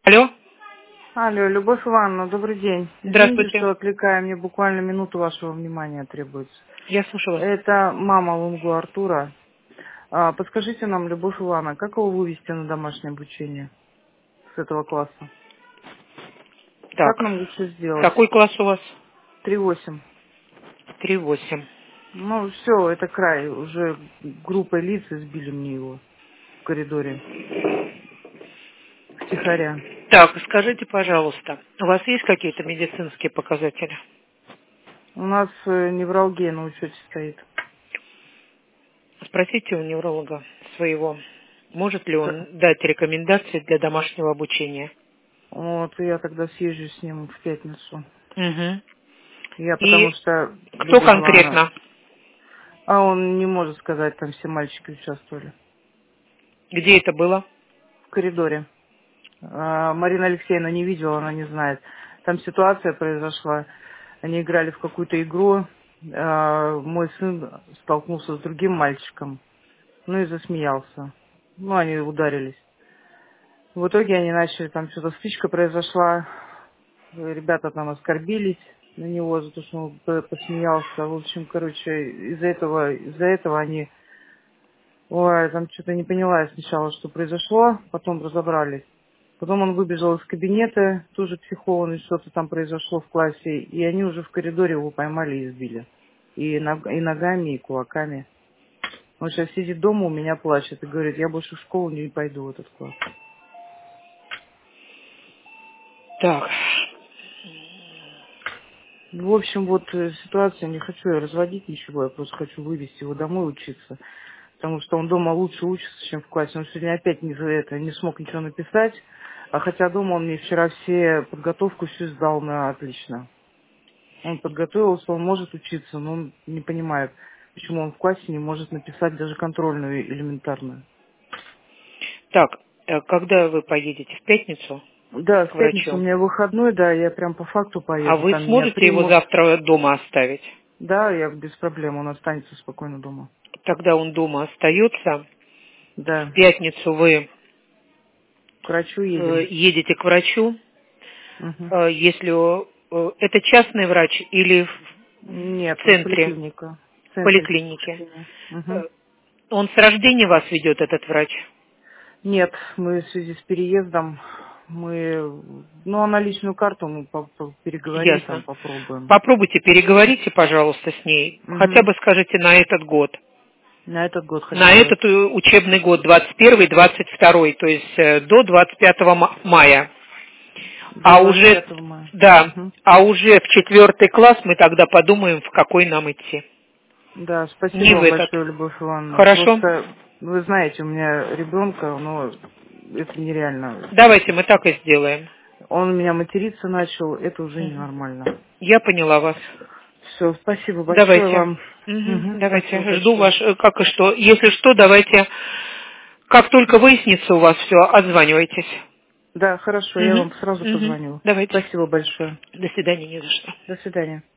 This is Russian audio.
Алло, Алло, Любовь Ивановна, добрый день. Извините, здравствуйте. что отвлекаю, мне буквально минуту вашего внимания требуется. Я слушаю вас. Это мама Лунгу Артура. Подскажите нам, Любовь Ивановна, как его вывести на домашнее обучение с этого класса? Так, Как нам лучше сделать? какой класс у вас? 3,8. 3,8. Ну, все, это край. Уже группой лиц избили мне его в коридоре. Втихаря. Так, скажите, пожалуйста, у вас есть какие-то медицинские показатели? У нас невралгия на учете стоит. Спросите у невролога своего, может ли он дать рекомендации для домашнего обучения. Вот, я тогда съезжу с ним в пятницу. Угу. Я потому И что, кто Любовь Ивановна, конкретно? он не может сказать, там все мальчики участвовали. Где это было? В коридоре. Марина Алексеевна не видела, она не знает. Там ситуация произошла. Они играли в какую-то игру. Мой сын столкнулся с другим мальчиком. Ну и засмеялся. Ну, они ударились. В итоге они начали, там что-то стычка произошла. Ребята там оскорбились на него за то, что он посмеялся. В общем, короче, из-за этого они... Ой, там что-то не поняла я сначала, что произошло, потом разобрались. Потом он выбежал из кабинета, тоже психованный, что-то там произошло в классе, и они уже в коридоре его поймали и избили. И ногами, и кулаками. Он сейчас сидит дома, у меня плачет и говорит, я больше в школу не пойду в этот класс. Так, В общем, вот ситуация, не хочу я разводить ничего, я просто хочу вывести его домой учиться. Потому что он дома лучше учится, чем в классе. Он сегодня опять не смог ничего написать. А хотя дома он мне вчера все подготовку всю сдал на отлично. Он подготовился, он может учиться, но он не понимает, почему он в классе не может написать даже контрольную элементарную. так, когда вы поедете в пятницу Да, в к пятницу у врачу? меня выходной, да, я прям по факту А поеду, вы там меня сможете его примут. завтра дома оставить? Да, я без проблем, он останется спокойно дома. Тогда он дома остается. В Да, пятницу вы к врачу едем. едете к врачу. Мгм. Если это частный врач или Нет, в центре, поликлиника. В в центре поликлинике, Петрушкина. Мгм. он с рождения вас ведет, этот врач? Нет, мы в связи с переездом, ну, на личную карту мы переговорим, там Ясно. попробуем. Попробуйте, переговорите, пожалуйста, с ней. Хотя Мгм. бы скажите на этот год. На этот год На хотя бы. этот учебный год, 21-22, то есть до 25 мая. До А двадцать уже, пятого мая. да, Мгм. а уже в 4 класс мы тогда подумаем, в какой нам идти. Да, спасибо Не в вам этот. большое, Любовь Ивановна. Хорошо? Просто, вы знаете, у меня ребенка, но это нереально. Давайте мы так и сделаем. Он у меня материться начал, это уже Мгм. ненормально. Я поняла вас. Все, спасибо большое Давайте. вам. Мгм. Мгм, спасибо Давайте. Жду большое. ваш, как и что. Если что, давайте, как только выяснится у вас все, отзванивайтесь. Да, хорошо, я Мгм. вам сразу Мгм. позвоню. Давайте. Спасибо большое. До свидания, не за что. До свидания.